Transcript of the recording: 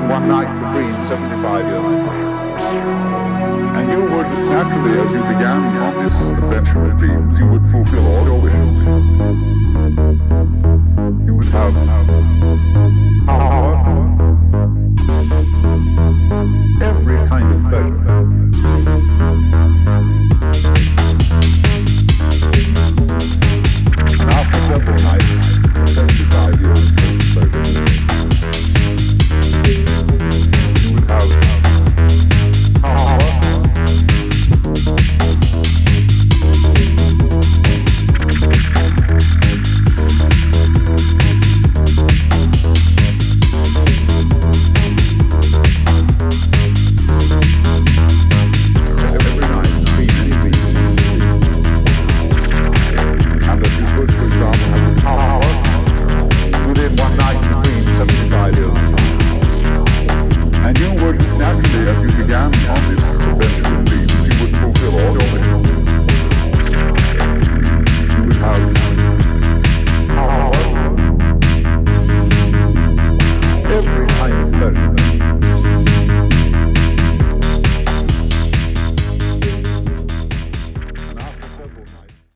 one night between 75 years ago. And you would naturally, as you began on this adventure of dreams, you would fulfill all your wishes. You would have power, every kind of pleasure. And after several nights, 75 years of pleasure, you would have power, every kind of pleasure.